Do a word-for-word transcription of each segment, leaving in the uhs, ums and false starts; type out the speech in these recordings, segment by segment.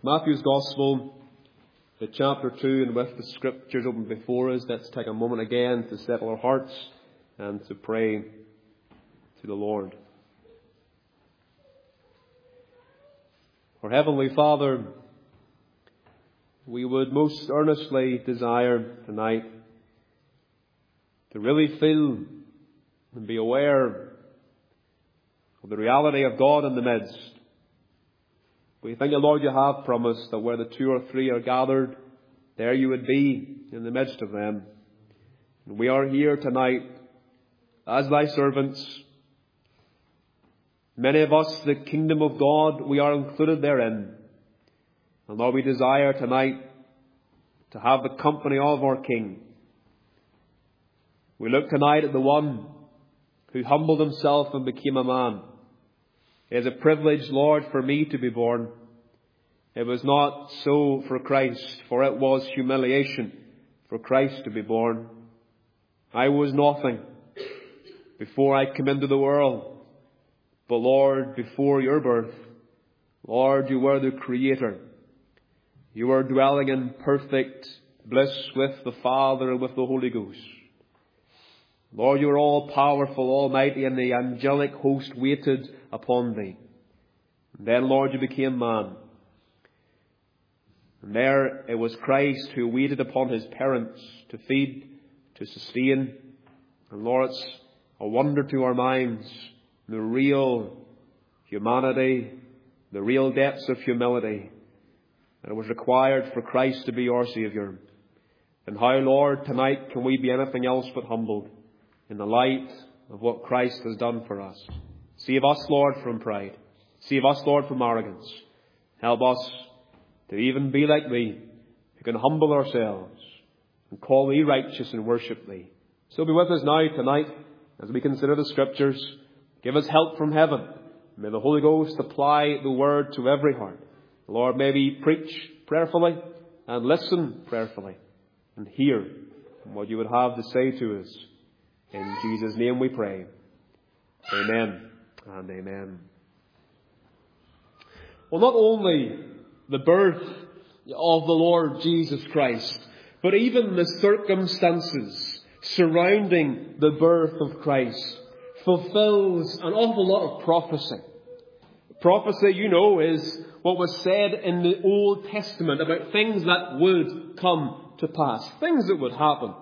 Matthew's Gospel, the chapter two, and with the scriptures open before us, let's take a moment again to settle our hearts and to pray to the Lord. Our Heavenly Father, we would most earnestly desire tonight to really feel and be aware of the reality of God in the midst. We thank you, Lord, you have promised that where the two or three are gathered, there you would be in the midst of them. And we are here tonight as thy servants. Many of us, the kingdom of God, we are included therein. And Lord, we desire tonight to have the company of our King. We look tonight at the one who humbled himself and became a man. It is a privilege, Lord, for me to be born. It was not so for Christ, for it was humiliation for Christ to be born. I was nothing before I came into the world. But Lord, before your birth, Lord, you were the Creator. You were dwelling in perfect bliss with the Father and with the Holy Ghost. Lord, you are all powerful, almighty, and the angelic host waited upon thee. And then, Lord, you became man. And there it was Christ who waited upon his parents to feed, to sustain. And Lord, it's a wonder to our minds, the real humanity, the real depths of humility that it was required for Christ to be our Saviour. And how, Lord, tonight can we be anything else but humbled in the light of what Christ has done for us. Save us, Lord, from pride. Save us, Lord, from arrogance. Help us to even be like thee, who can humble ourselves and call thee righteous and worship thee. So be with us now tonight as we consider the Scriptures. Give us help from heaven. May the Holy Ghost apply the word to every heart. Lord, may we preach prayerfully and listen prayerfully and hear what you would have to say to us. In Jesus' name we pray. Amen and amen. Well, not only the birth of the Lord Jesus Christ, but even the circumstances surrounding the birth of Christ fulfills an awful lot of prophecy. Prophecy, you know, is what was said in the Old Testament about things that would come to pass, things that would happen.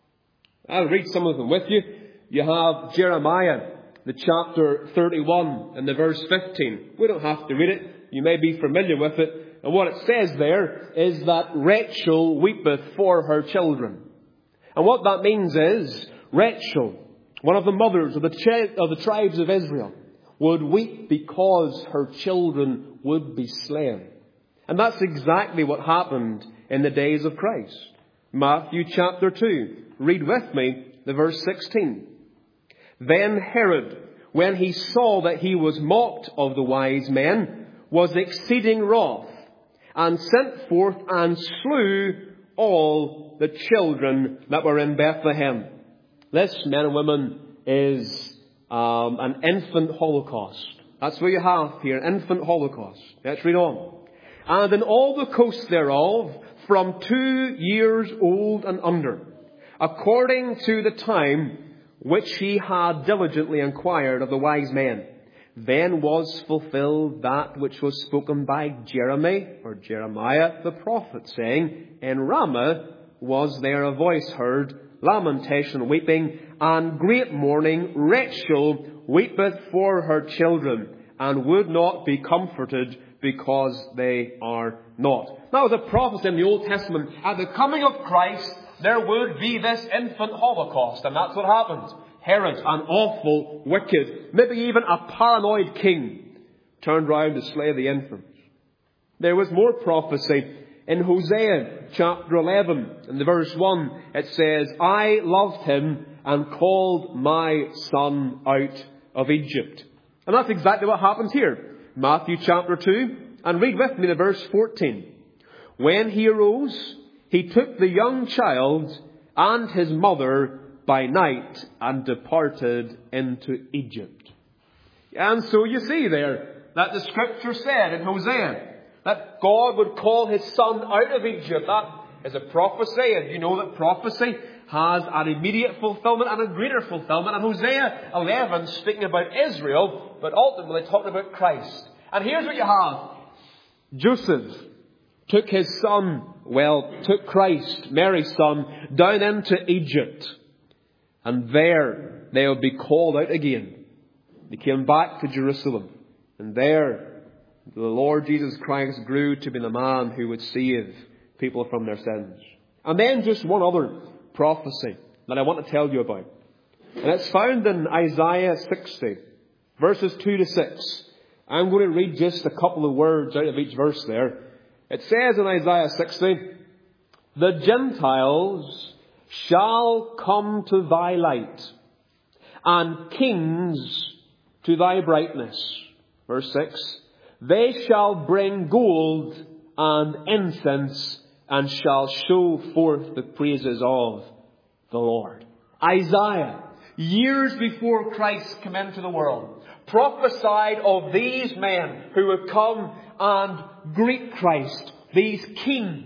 I'll read some of them with you. You have Jeremiah, the chapter thirty-one and the verse fifteen. We don't have to read it. You may be familiar with it. And what it says there is that Rachel weepeth for her children. And what that means is Rachel, one of the mothers of the, ch- of the tribes of Israel, would weep because her children would be slain. And that's exactly what happened in the days of Christ. Matthew chapter two. Read with me the verse sixteen. Then Herod, when he saw that he was mocked of the wise men, was exceeding wroth, and sent forth and slew all the children that were in Bethlehem. This, men and women, is um, an infant holocaust. That's what you have here, an infant holocaust. Let's read on. And in all the coasts thereof, from two years old and under, according to the time which he had diligently inquired of the wise men, then was fulfilled that which was spoken by Jeremy, or Jeremiah the prophet, saying, in Ramah was there a voice heard, lamentation, weeping, and great mourning. Rachel weepeth for her children, and would not be comforted, because they are not. Now, the prophecy in the Old Testament, at the coming of Christ, there would be this infant holocaust, and that's what happened. Herod, an awful, wicked, maybe even a paranoid king, turned round to slay the infants. There was more prophecy in Hosea chapter eleven, in the verse one. It says, I loved him and called my son out of Egypt. And that's exactly what happens here. Matthew chapter two, and read with me the verse fourteen. When he arose, he took the young child and his mother by night and departed into Egypt. And so you see there that the scripture said in Hosea that God would call his Son out of Egypt. That is a prophecy, and you know that prophecy has an immediate fulfillment and a greater fulfillment. And Hosea eleven speaking about Israel, but ultimately talking about Christ. And here's what you have. Joseph took his son, well, took Christ, Mary's son, down into Egypt. And there they would be called out again. They came back to Jerusalem. And there the Lord Jesus Christ grew to be the man who would save people from their sins. And then just one other prophecy that I want to tell you about. And it's found in Isaiah sixty, verses two to six. I'm going to read just a couple of words out of each verse there. It says in Isaiah sixty, "The Gentiles shall come to thy light, and kings to thy brightness." Verse six, "They shall bring gold and incense, and shall show forth the praises of the Lord." Isaiah, years before Christ came into the world, prophesied of these men who would come and greet Christ, these kings.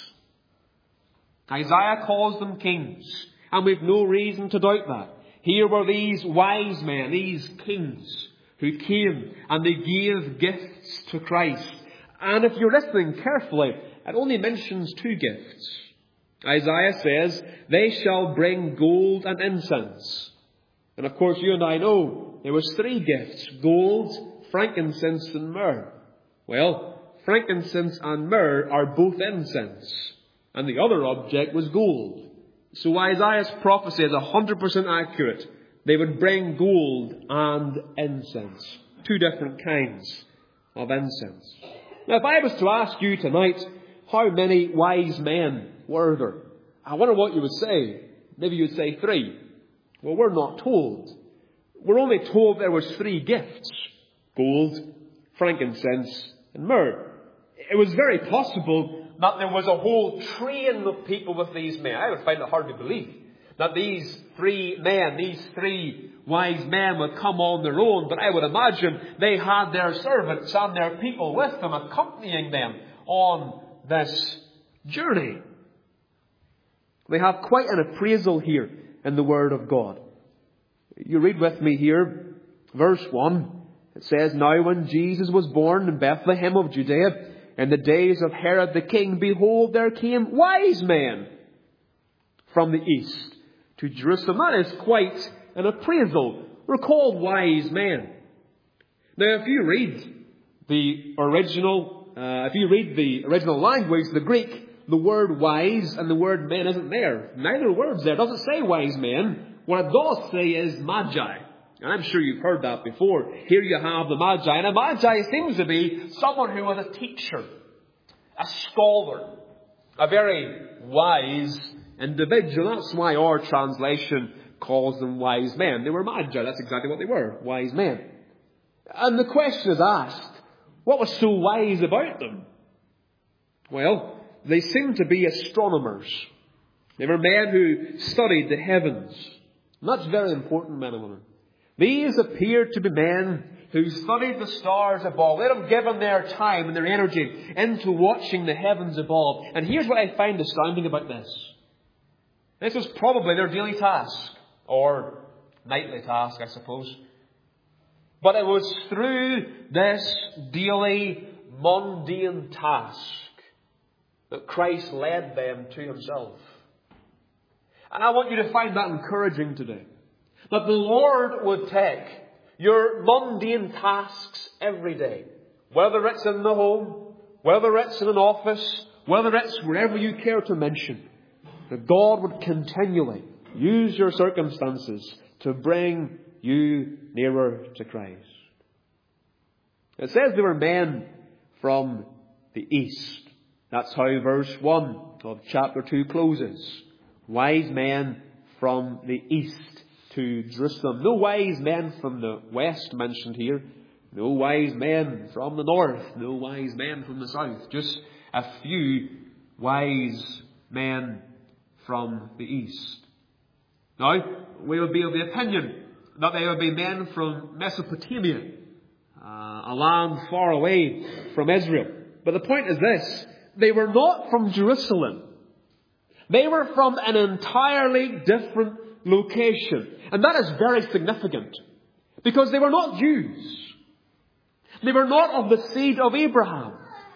Isaiah calls them kings, and we've no reason to doubt that. Here were these wise men, these kings, who came and they gave gifts to Christ. And if you're listening carefully, it only mentions two gifts. Isaiah says, "They shall bring gold and incense." And of course, you and I know there was three gifts: gold, frankincense, and myrrh. Well, frankincense and myrrh are both incense, and the other object was gold. So Isaiah's prophecy is one hundred percent accurate. They would bring gold and incense. Two different kinds of incense. Now, if I was to ask you tonight, how many wise men were there? I wonder what you would say. Maybe you would say three. Well, we're not told. We're only told there was three gifts: gold, frankincense, and myrrh. It was very possible that there was a whole train of people with these men. I would find it hard to believe that these three men, these three wise men would come on their own. But I would imagine they had their servants and their people with them, accompanying them on this journey. We have quite an appraisal here in the Word of God. You read with me here, verse one. It says, "Now when Jesus was born in Bethlehem of Judea, in the days of Herod the king, behold, there came wise men from the east to Jerusalem." That is quite an appraisal. We're called wise men. Now, if you read the original, uh, if you read the original language, the Greek, the word wise and the word men isn't there. Neither word's there. It doesn't say wise men. What it does say is magi. And I'm sure you've heard that before. Here you have the magi. And a magi seems to be someone who was a teacher, a scholar, a very wise individual. That's why our translation calls them wise men. They were magi. That's exactly what they were, wise men. And the question is asked, what was so wise about them? Well, they seemed to be astronomers. They were men who studied the heavens. And that's very important, men and women. These appeared to be men who studied the stars above. They'd have given their time and their energy into watching the heavens above. And here's what I find astounding about this. This was probably their daily task, or nightly task, I suppose. But it was through this daily, mundane task that Christ led them to himself. And I want you to find that encouraging today. That the Lord would take your mundane tasks every day, whether it's in the home, whether it's in an office, whether it's wherever you care to mention, that God would continually use your circumstances to bring you nearer to Christ. It says they were men from the east. That's how verse one of chapter two closes. Wise men from the east to Jerusalem. No wise men from the west mentioned here. No wise men from the north. No wise men from the south. Just a few wise men from the east. Now, we would be of the opinion that they would be men from Mesopotamia, uh, a land far away from Israel. But the point is this: they were not from Jerusalem. They were from an entirely different location. And that is very significant, because they were not Jews. They were not of the seed of Abraham.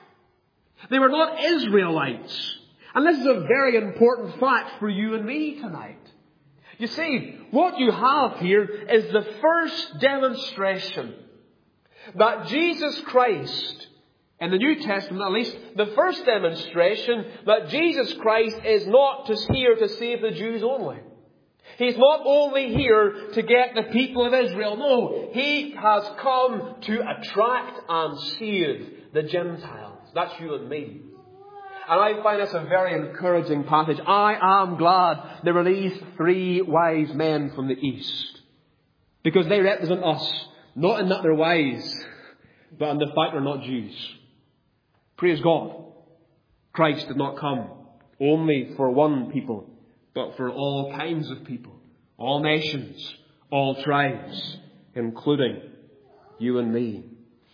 They were not Israelites. And this is a very important fact for you and me tonight. You see, what you have here is the first demonstration that Jesus Christ, in the New Testament at least, the first demonstration that Jesus Christ is not just here to save the Jews only. He's not only here to get the people of Israel. No, He has come to attract and save the Gentiles. That's you and me. And I find this a very encouraging passage. I am glad there were these three wise men from the East, because they represent us, not in that they're wise, but in the fact they're not Jews. Praise God. Christ did not come only for one people, but for all kinds of people, all nations, all tribes, including you and me.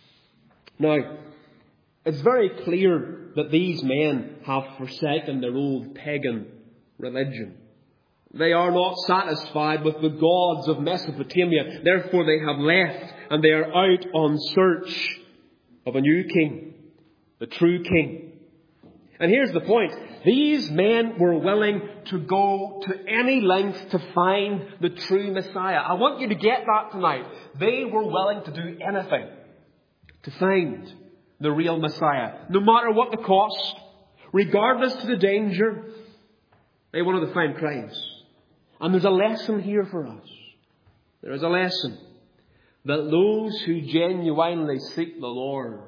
Now, it's very clear that these men have forsaken their old pagan religion. They are not satisfied with the gods of Mesopotamia. Therefore they have left, and they are out on search of a new king, the true king. And here's the point. These men were willing to go to any length to find the true Messiah. I want you to get that tonight. They were willing to do anything to find the real Messiah. No matter what the cost, regardless to the danger, they wanted to find Christ. And there's a lesson here for us. There is a lesson that those who genuinely seek the Lord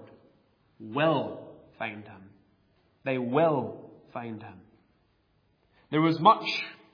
will find Him. They will find Him. There was much,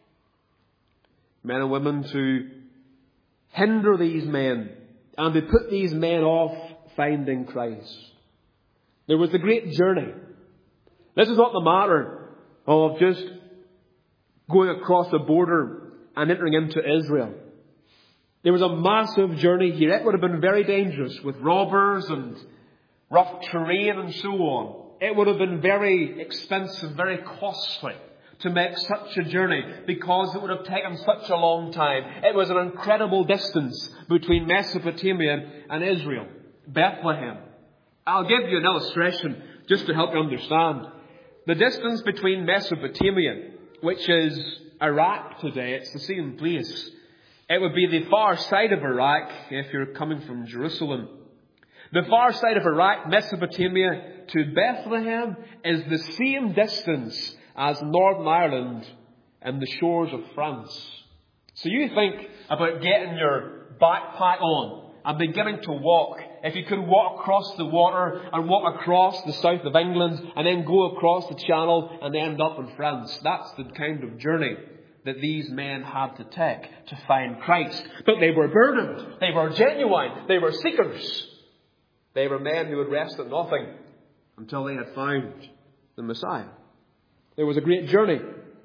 men and women, to hinder these men and to put these men off finding Christ. There was the great journey. This is not the matter of just going across the border and entering into Israel. There was a massive journey here. It would have been very dangerous with robbers and rough terrain and so on. It would have been very expensive, very costly to make such a journey, because it would have taken such a long time. It was an incredible distance between Mesopotamia and Israel, Bethlehem. I'll give you an illustration just to help you understand. The distance between Mesopotamia, which is Iraq today, it's the same place. It would be the far side of Iraq if you're coming from Jerusalem. The far side of Iraq, Mesopotamia, to Bethlehem is the same distance as Northern Ireland and the shores of France. So you think about getting your backpack on and beginning to walk. If you could walk across the water and walk across the south of England and then go across the Channel and end up in France. That's the kind of journey that these men had to take to find Christ. But they were burdened. They were genuine. They were seekers. They were men who would rest at nothing until they had found the Messiah. There was a great journey.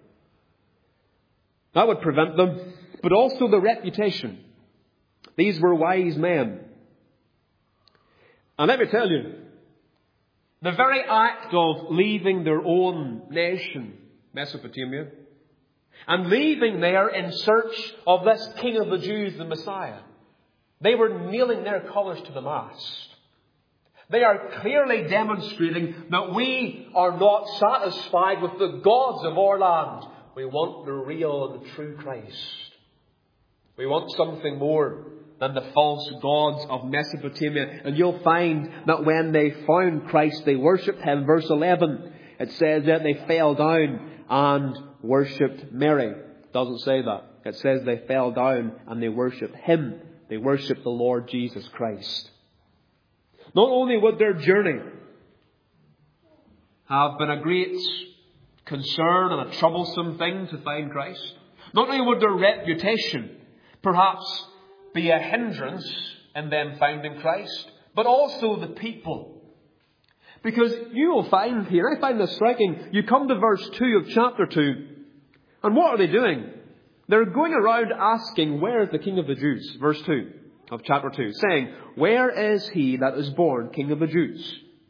That would prevent them, but also the reputation. These were wise men. And let me tell you, the very act of leaving their own nation, Mesopotamia, and leaving there in search of this King of the Jews, the Messiah, they were nailing their colours to the mast. They are clearly demonstrating that we are not satisfied with the gods of our land. We want the real and the true Christ. We want something more than the false gods of Mesopotamia. And you'll find that when they found Christ, they worshipped Him. Verse eleven, it says that they fell down and worshipped Mary. It doesn't say that. It says they fell down and they worshipped Him. They worshipped the Lord Jesus Christ. Not only would their journey have been a great concern and a troublesome thing to find Christ, not only would their reputation perhaps be a hindrance in them finding Christ, but also the people. Because you will find here, I find this striking, you come to verse two of chapter two, and what are they doing? They're going around asking, where is the King of the Jews? Verse two of chapter two, saying, where is He that is born King of the Jews?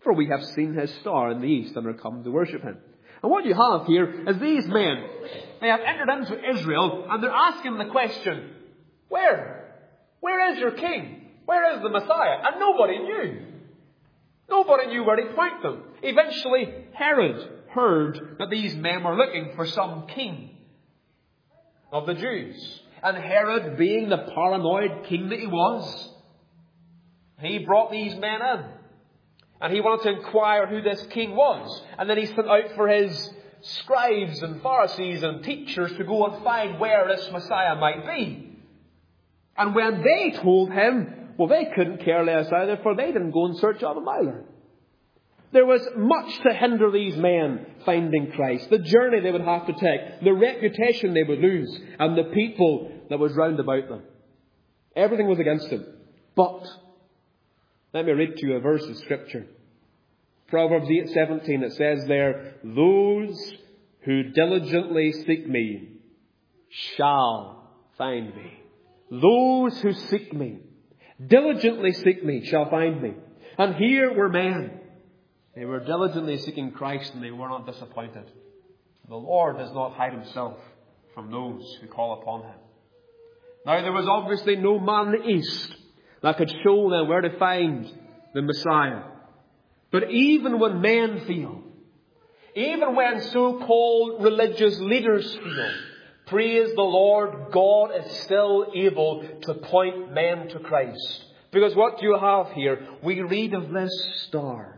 For we have seen his star in the east and are come to worship him. And what you have here is these men, they have entered into Israel and they're asking the question, where? Where is your king? Where is the Messiah? And nobody knew. Nobody knew where to point them. Eventually, Herod heard that these men were looking for some king of the Jews. And Herod, being the paranoid king that he was, he brought these men in. And he wanted to inquire who this king was. And then he sent out for his scribes and Pharisees and teachers to go and find where this Messiah might be. And when they told him, well, they couldn't care less either, for they didn't go in search of him either. There was much to hinder these men finding Christ. The journey they would have to take, the reputation they would lose, and the people that was round about them. Everything was against them. But, let me read to you a verse of Scripture. Proverbs eight seventeen, it says there, those who diligently seek me shall find me. Those who seek me, diligently seek me, shall find me. And here were men. They were diligently seeking Christ and they were not disappointed. The Lord does not hide himself from those who call upon him. Now there was obviously no man in the east that could show them where to find the Messiah. But even when men feel, even when so-called religious leaders feel, praise the Lord, God is still able to point men to Christ. Because what you have here, we read of this star.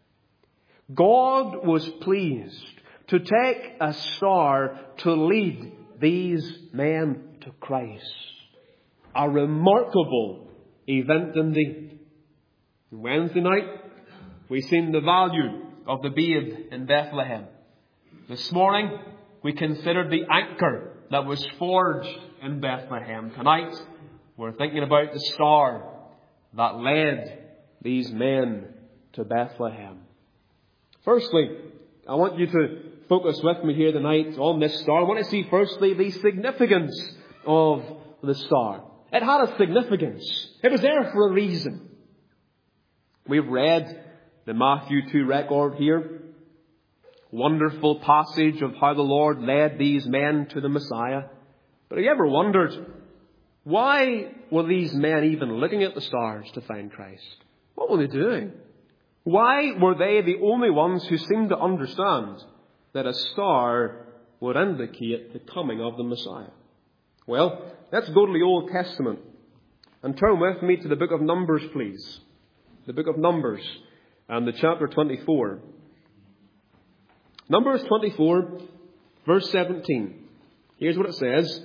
God was pleased to take a star to lead these men to Christ. A remarkable event indeed. Wednesday night, we seen the value of the babe in Bethlehem. This morning, we considered the anchor that was forged in Bethlehem. Tonight, we're thinking about the star that led these men to Bethlehem. Firstly, I want you to focus with me here tonight on this star. I want to see firstly the significance of the star. It had a significance. It was there for a reason. We've read the Matthew two record here. Wonderful passage of how the Lord led these men to the Messiah. But have you ever wondered, why were these men even looking at the stars to find Christ? What were they doing? Why were they the only ones who seemed to understand that a star would indicate the coming of the Messiah? Well, let's go to the Old Testament and turn with me to the book of Numbers, please. The book of Numbers and the chapter twenty-four. Numbers twenty-four, verse seventeen. Here's what it says.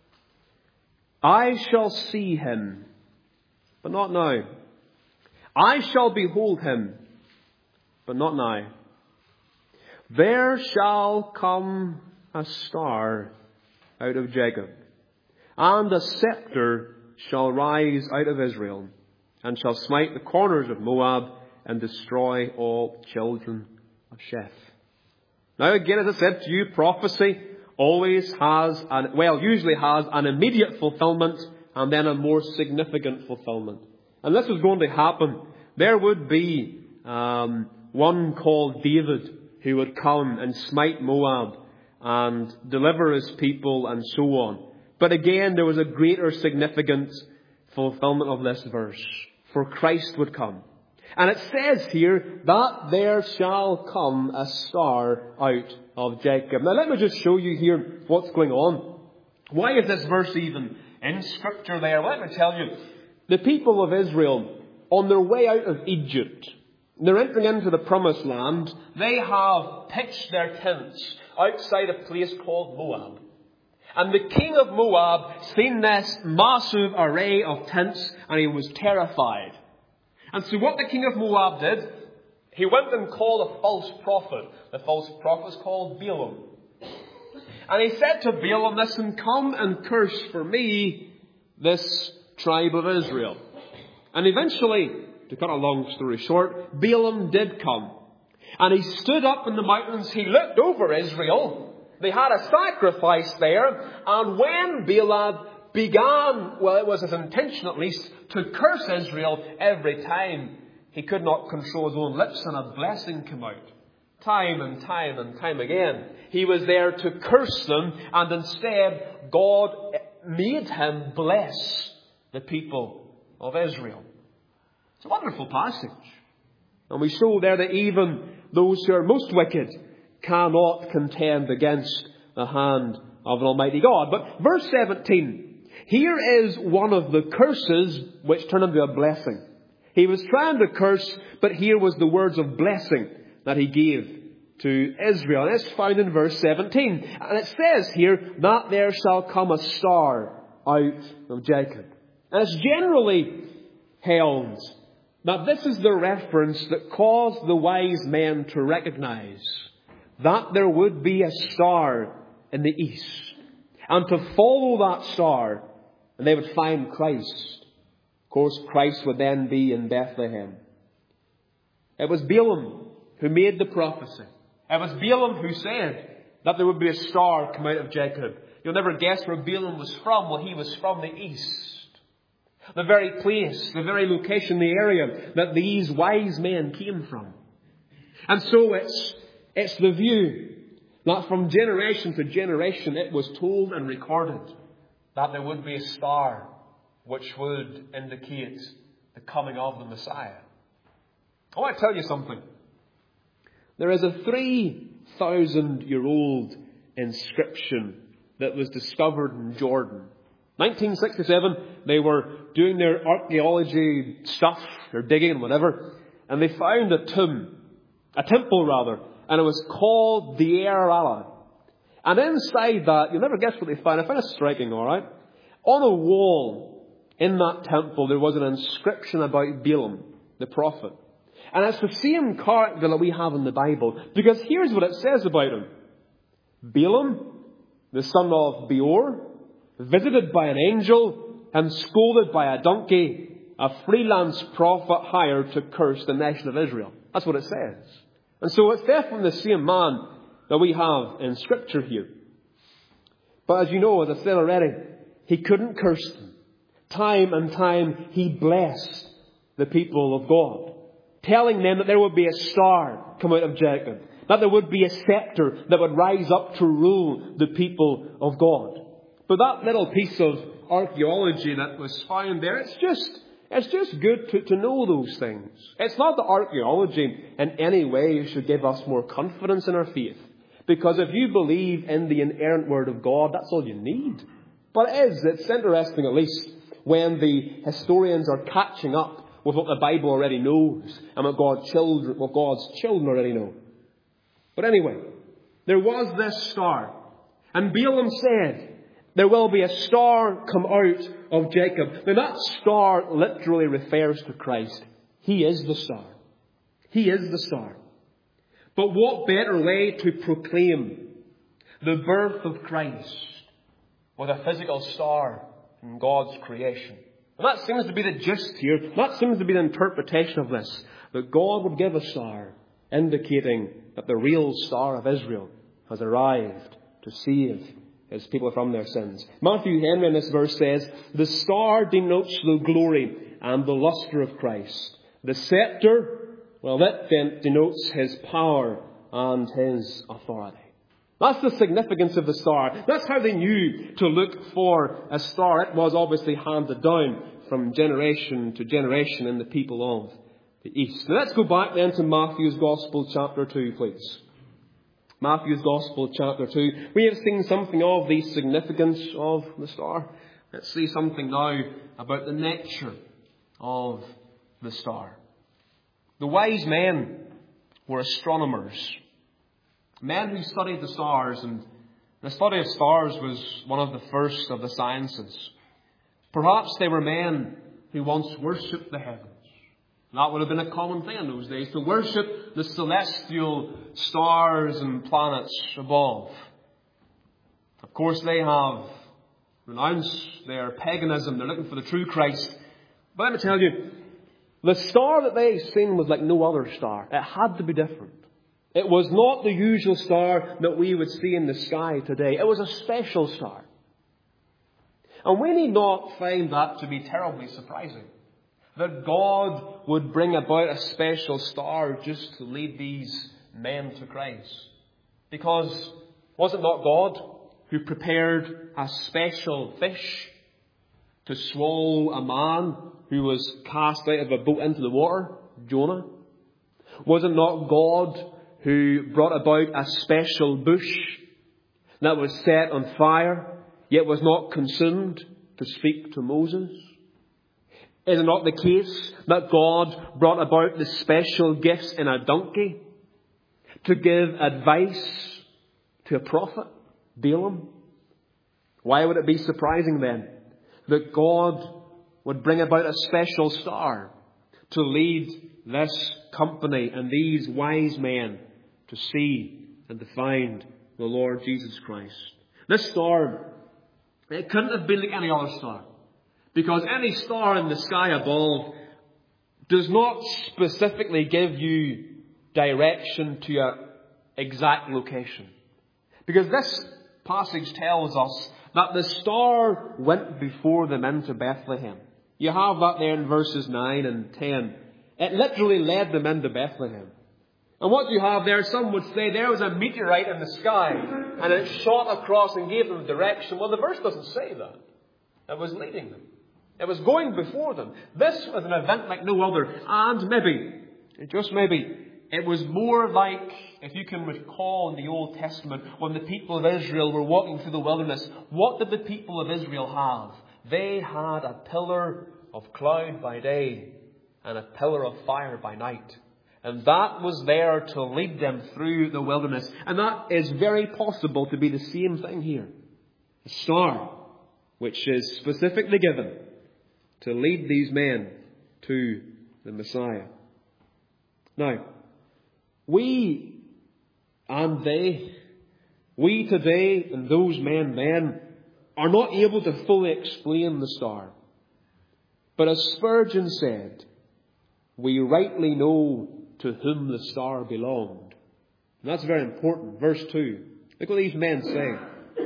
I shall see him, but not now. I shall behold him, but not now. There shall come a star out of Jacob, and a scepter shall rise out of Israel, and shall smite the corners of Moab, and destroy all children of Sheth. Now again, as I said to you, prophecy always has, an, well, usually has an immediate fulfillment and then a more significant fulfillment. And this was going to happen. There would be um, one called David who would come and smite Moab and deliver his people and so on. But again, there was a greater significant fulfillment of this verse. For Christ would come. And it says here that there shall come a star out of Jacob. Now let me just show you here what's going on. Why is this verse even in Scripture there? Let me tell you. The people of Israel, on their way out of Egypt, they're entering into the promised land. They have pitched their tents outside a place called Moab. And the king of Moab seen this massive array of tents and he was terrified. And so what the king of Moab did, he went and called a false prophet. The false prophet was called Balaam. And he said to Balaam, listen, come and curse for me this tribe of Israel. And eventually, to cut a long story short, Balaam did come. And he stood up in the mountains, he looked over Israel. They had a sacrifice there. And when Balaam began, well, it was his intention at least, to curse Israel every time he could not control his own lips and a blessing came out. Time and time and time again. He was there to curse them, and instead God made him bless the people of Israel. It's a wonderful passage. And we show there that even those who are most wicked cannot contend against the hand of an Almighty God. But verse seventeen, here is one of the curses which turned into a blessing. He was trying to curse, but here was the words of blessing that he gave to Israel. And it's found in verse seventeen. And it says here that there shall come a star out of Jacob. And it's generally held that this is the reference that caused the wise men to recognize that there would be a star in the east, and to follow that star, and they would find Christ. Of course, Christ would then be in Bethlehem. It was Balaam who made the prophecy. It was Balaam who said that there would be a star come out of Jacob. You'll never guess where Balaam was from. Well, he was from the east. The very place, the very location, the area that these wise men came from. And so it's, it's the view that from generation to generation it was told and recorded that there would be a star which would indicate the coming of the Messiah. I want to tell you something. There is a three thousand year old inscription that was discovered in Jordan. nineteen sixty-seven, they were doing their archaeology stuff, their digging and whatever, and they found a tomb, a temple rather, and it was called the Deir Allah. And inside that, you'll never guess what they found. I found it striking, alright? On a wall in that temple, there was an inscription about Balaam, the prophet. And it's the same character that we have in the Bible, because here's what it says about him. Balaam, the son of Beor, visited by an angel and scolded by a donkey, a freelance prophet hired to curse the nation of Israel. That's what it says. And so it's definitely the same man that we have in Scripture here. But as you know, as I said already, he couldn't curse them. Time and time he blessed the people of God, telling them that there would be a star come out of Jacob, that there would be a scepter that would rise up to rule the people of God. But that little piece of archaeology that was found there, it's just, it's just good to, to know those things. It's not that archaeology in any way should give us more confidence in our faith. Because if you believe in the inerrant Word of God, that's all you need. But it is, it's interesting at least, when the historians are catching up with what the Bible already knows and what God's children, what God's children already know. But anyway, there was this star. And Balaam said, there will be a star come out of Jacob. Now that star literally refers to Christ. He is the star. He is the star. But what better way to proclaim the birth of Christ with a physical star in God's creation? And that seems to be the gist here. That seems to be the interpretation of this. That God would give a star indicating that the real star of Israel has arrived to save his people from their sins. Matthew Henry in this verse says, the star denotes the glory and the luster of Christ. The scepter, well, that then denotes his power and his authority. That's the significance of the star. That's how they knew to look for a star. It was obviously handed down from generation to generation in the people of the East. Now let's go back then to Matthew's Gospel chapter two, please. Matthew's Gospel chapter two. We have seen something of the significance of the star. Let's see something now about the nature of the star. The wise men were astronomers. Men who studied the stars, and the study of stars was one of the first of the sciences. Perhaps they were men who once worshipped the heavens. That would have been a common thing in those days, to worship the celestial stars and planets above. Of course, they have renounced their paganism. They're looking for the true Christ. But let me tell you, the star that they seen was like no other star. It had to be different. It was not the usual star that we would see in the sky today. It was a special star. And we need not find that to be terribly surprising. that God would bring about a special star just to lead these men to Christ. Because was it not God who prepared a special fish to swallow a man who was cast out of a boat into the water, Jonah? Was it not God who brought about a special bush that was set on fire, yet was not consumed, to speak to Moses? Is it not the case that God brought about the special gifts in a donkey to give advice to a prophet, Balaam? Why would it be surprising then that God would bring about a special star to lead this company and these wise men to see and to find the Lord Jesus Christ? This star, it couldn't have been like any other star, because any star in the sky above does not specifically give you direction to an exact location. Because this passage tells us that the star went before them into Bethlehem. You have that there in verses nine and ten. It literally led them into Bethlehem. And what you have there, some would say there was a meteorite in the sky and it shot across and gave them direction. Well, the verse doesn't say that. It was leading them. It was going before them. This was an event like no other. And maybe, just maybe, it was more like, if you can recall in the Old Testament, when the people of Israel were walking through the wilderness, what did the people of Israel have? They had a pillar of cloud by day and a pillar of fire by night. And that was there to lead them through the wilderness. And that is very possible to be the same thing here. A star, which is specifically given to lead these men to the Messiah. Now, we and they, we today and those men then, are not able to fully explain the star. But as Spurgeon said, we rightly know to whom the star belonged. And that's very important. Verse two. Look what these men say.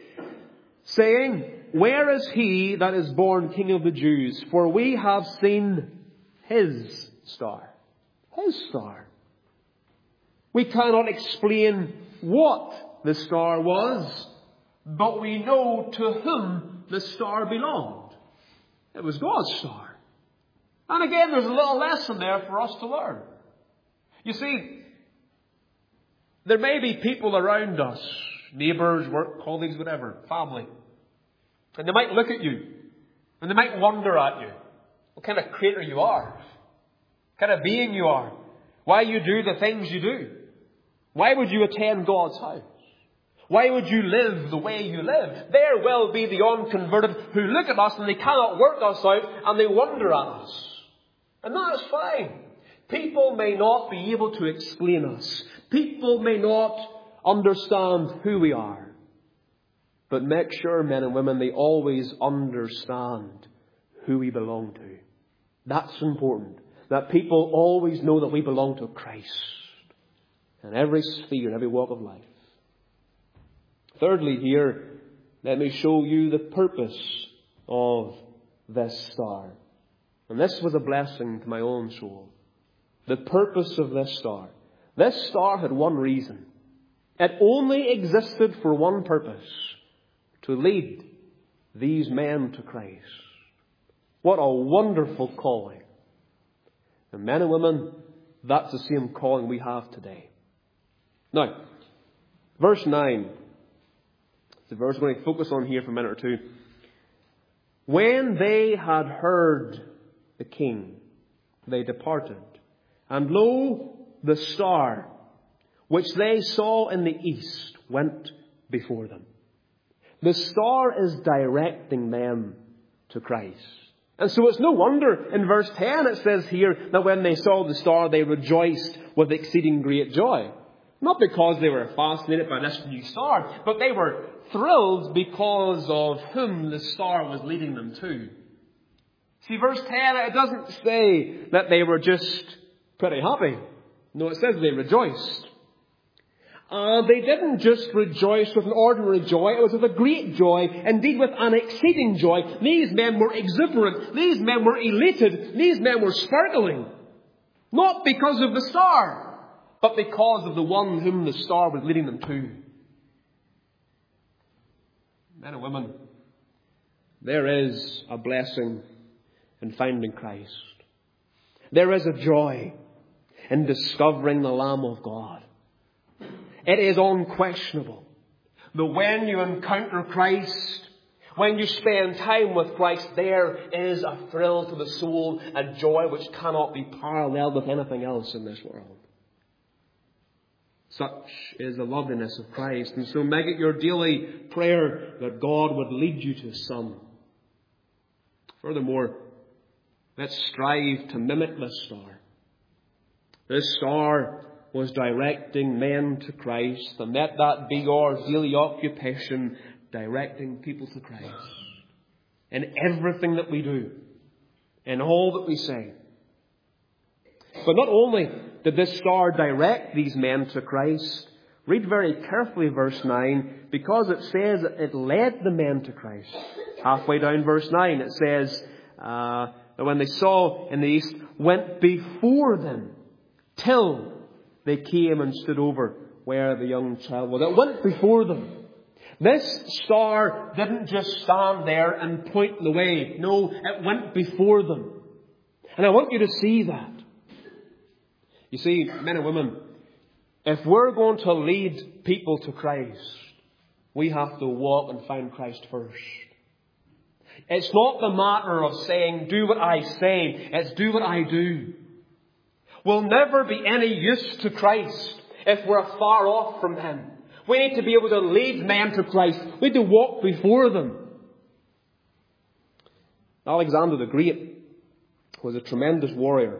Saying, where is he that is born King of the Jews? For we have seen his star. His star. We cannot explain what the star was, but we know to whom the star belonged. It was God's star. And again, there's a little lesson there for us to learn. You see, there may be people around us, neighbours, work colleagues, whatever, family, and they might look at you and they might wonder at you what kind of creator you are, what kind of being you are, why you do the things you do. Why would you attend God's house? Why would you live the way you live? There will be the unconverted who look at us and they cannot work us out and they wonder at us. And that is fine. People may not be able to explain us. People may not understand who we are. But make sure, men and women, they always understand who we belong to. That's important. That people always know that we belong to Christ. In every sphere, in every walk of life. Thirdly here, let me show you the purpose of this star. And this was a blessing to my own soul. The purpose of this star. This star had one reason. It only existed for one purpose. To lead these men to Christ. What a wonderful calling. And men and women, that's the same calling we have today. Now, verse nine. The verse we're going to focus on here for a minute or two. When they had heard the king, they departed. And lo, the star, which they saw in the east, went before them. The star is directing them to Christ. And so it's no wonder in verse ten it says here that when they saw the star, they rejoiced with exceeding great joy. Not because they were fascinated by this new star, but they were thrilled because of whom the star was leading them to. See, verse ten, it doesn't say that they were just pretty happy. No, it says they rejoiced. And they didn't just rejoice with an ordinary joy. It was with a great joy, indeed with an exceeding joy. These men were exuberant. These men were elated. These men were sparkling. Not because of the star, but because of the one whom the star was leading them to. Men and women, there is a blessing in finding Christ. There is a joy in discovering the Lamb of God. It is unquestionable that when you encounter Christ, when you spend time with Christ, there is a thrill to the soul, a joy which cannot be paralleled with anything else in this world. Such is the loveliness of Christ. And so make it your daily prayer that God would lead you to His Son. Furthermore, let's strive to mimic this star. This star was directing men to Christ, and let that be our daily occupation, directing people to Christ. In everything that we do, in all that we say. But not only did this star direct these men to Christ, read very carefully verse nine, because it says it led the men to Christ. Halfway down verse nine it says, uh, that when they saw in the east, went before them, till they came and stood over where the young child was. It went before them. This star didn't just stand there and point the way. No, it went before them. And I want you to see that. You see, men and women, if we're going to lead people to Christ, we have to walk and find Christ first. It's not the matter of saying, do what I say. It's do what I do. We'll never be any use to Christ if we're far off from Him. We need to be able to lead men to Christ. We need to walk before them. Alexander the Great was a tremendous warrior.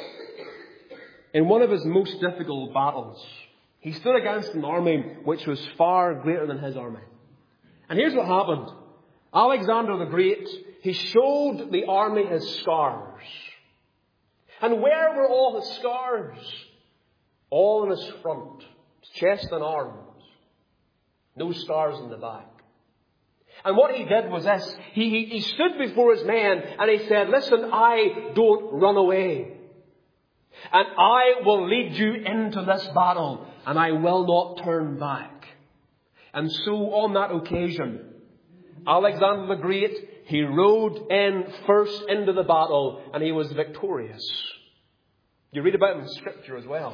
In one of his most difficult battles, he stood against an army which was far greater than his army. And here's what happened. Alexander the Great, he showed the army his scars. And where were all his scars? All in his front, his chest and arms. No scars in the back. And what he did was this. He, he, he stood before his men and he said, listen, I don't run away. And I will lead you into this battle, and I will not turn back. And so on that occasion, Alexander the Great, he rode in first into the battle, and he was victorious. You read about him in Scripture as well.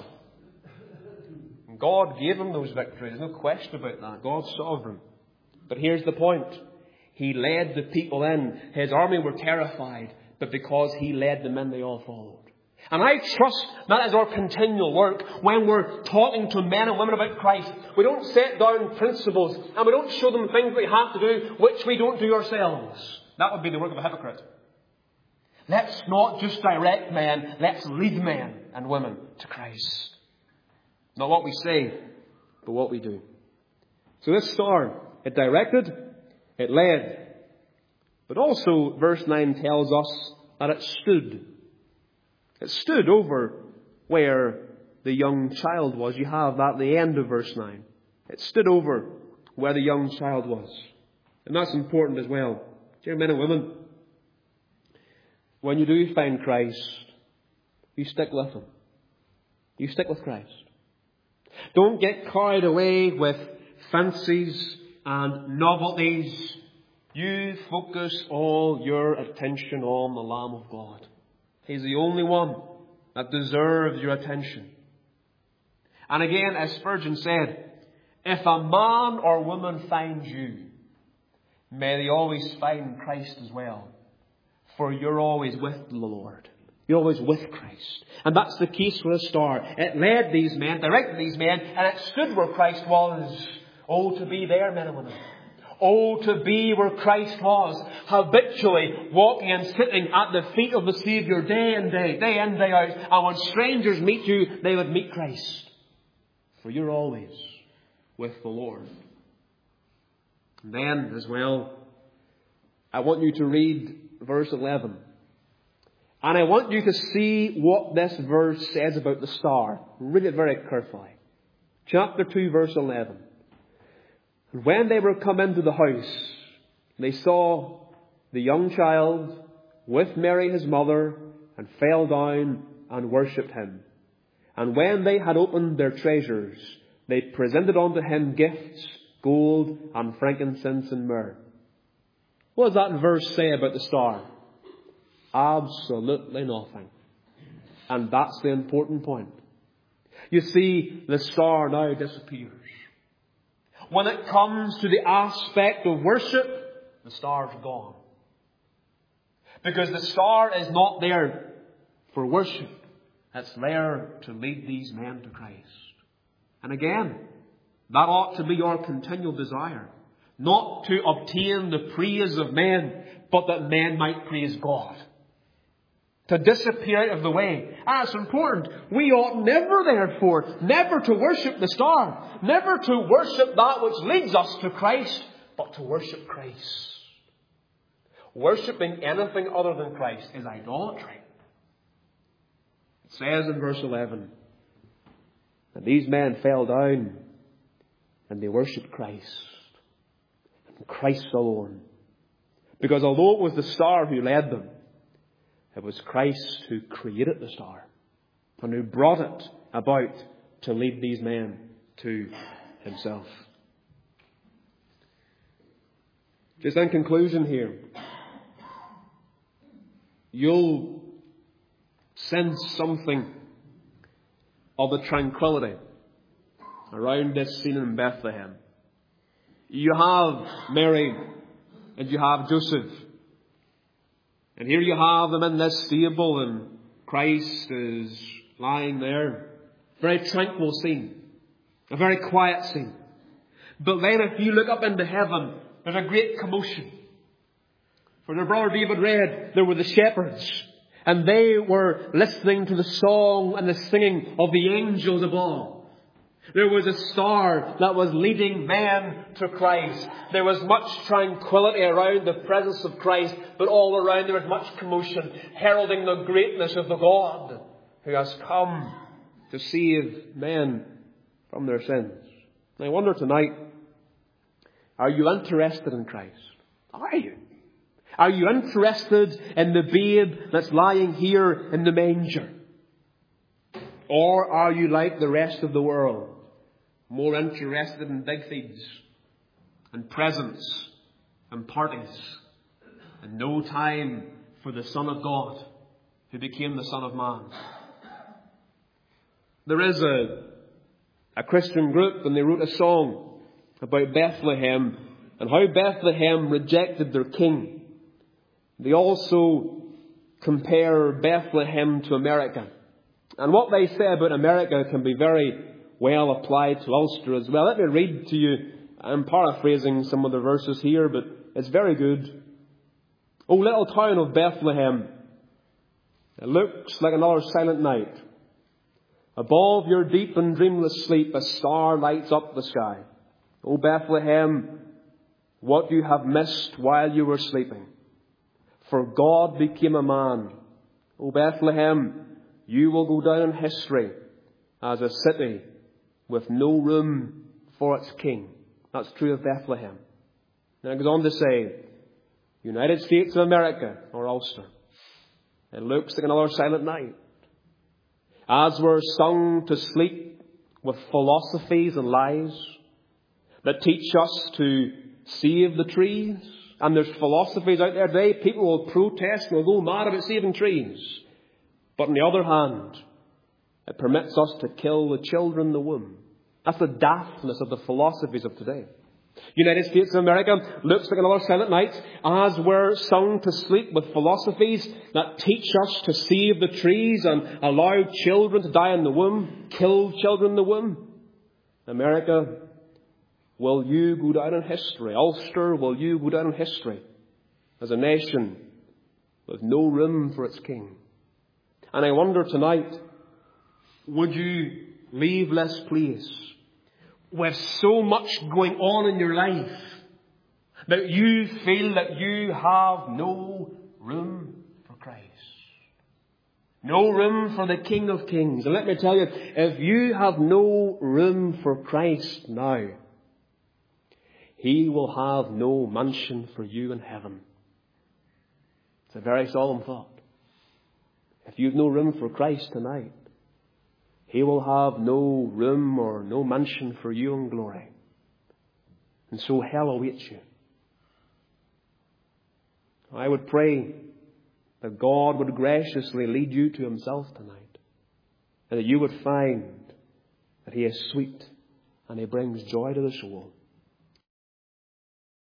And God gave him those victories. There's no question about that. God's sovereign. But here's the point. He led the people in. His army were terrified, but because he led them in, they all followed. And I trust that is our continual work when we're talking to men and women about Christ. We don't set down principles and we don't show them things they have to do which we don't do ourselves. That would be the work of a hypocrite. Let's not just direct men, let's lead men and women to Christ. Not what we say, but what we do. So this star, it directed, it led. But also, verse nine tells us that it stood. It stood over where the young child was. You have that at the end of verse nine. It stood over where the young child was. And that's important as well. Dear men and women, when you do find Christ, you stick with Him. You stick with Christ. Don't get carried away with fancies and novelties. You focus all your attention on the Lamb of God. He's the only one that deserves your attention. And again, as Spurgeon said, if a man or woman finds you, may they always find Christ as well. For you're always with the Lord. You're always with Christ. And that's the case with the star. It led these men, directed these men, and it stood where Christ was. Oh, to be there, men and women. Oh, to be where Christ was, habitually walking and sitting at the feet of the Saviour day and day, day in, day out. And when strangers meet you, they would meet Christ. For you're always with the Lord. And then, as well, I want you to read verse eleven. And I want you to see what this verse says about the star. Read it very carefully. Chapter two, verse eleven. And when they were come into the house, they saw the young child with Mary his mother, and fell down and worshipped him. And when they had opened their treasures, they presented unto him gifts, gold and frankincense and myrrh. What does that verse say about the star? Absolutely nothing. And that's the important point. You see, the star now disappears. When it comes to the aspect of worship, the star's gone. Because the star is not there for worship. It's there to lead these men to Christ. And again, that ought to be our continual desire. Not to obtain the praise of men, but that men might praise God. To disappear out of the way. That's important. We ought never, therefore, never to worship the star. Never to worship that which leads us to Christ, but to worship Christ. Worshipping anything other than Christ is idolatry. It says in verse eleven, and these men fell down and they worshipped Christ. And Christ alone. Because although it was the star who led them, it was Christ who created the star and who brought it about to lead these men to himself. Just in conclusion here, you'll sense something of the tranquility around this scene in Bethlehem. You have Mary and you have Joseph. And here you have them in this stable and Christ is lying there. Very tranquil scene. A very quiet scene. But then if you look up into heaven, there's a great commotion. For their brother David read, there were the shepherds. And they were listening to the song and the singing of the angels above. There was a star that was leading men to Christ. There was much tranquility around the presence of Christ, but all around there was much commotion, heralding the greatness of the God who has come to save men from their sins. And I wonder tonight, are you interested in Christ? Are you? Are you interested in the babe that's lying here in the manger? Or are you like the rest of the world, more interested in big things and presents and parties and no time for the Son of God who became the Son of Man? There is a, a Christian group and they wrote a song about Bethlehem and how Bethlehem rejected their king. They also compare Bethlehem to America. And what they say about America can be very well applied to Ulster as well. Let me read to you. I'm paraphrasing some of the verses here, but it's very good. O little town of Bethlehem, it looks like another silent night. Above your deep and dreamless sleep, a star lights up the sky. O Bethlehem, what you have missed while you were sleeping. For God became a man. O Bethlehem, you will go down in history as a city with no room for its king. That's true of Bethlehem. Then it goes on to say, United States of America, or Ulster, it looks like another silent night. As we're sung to sleep with philosophies and lies that teach us to save the trees. And there's philosophies out there today. People will protest and will go mad about saving trees. But on the other hand, it permits us to kill the children in the womb. That's the daftness of the philosophies of today. United States of America looks like another silent night as we're sung to sleep with philosophies that teach us to save the trees and allow children to die in the womb, kill children in the womb. America, will you go down in history? Ulster, will you go down in history as a nation with no room for its king? And I wonder tonight, would you leave this place with so much going on in your life that you feel that you have no room for Christ? No room for the King of Kings. And let me tell you, if you have no room for Christ now, He will have no mansion for you in heaven. It's a very solemn thought. If you've no room for Christ tonight, He will have no room or no mansion for you in glory. And so hell awaits you. I would pray that God would graciously lead you to Himself tonight, and that you would find that He is sweet and He brings joy to the soul.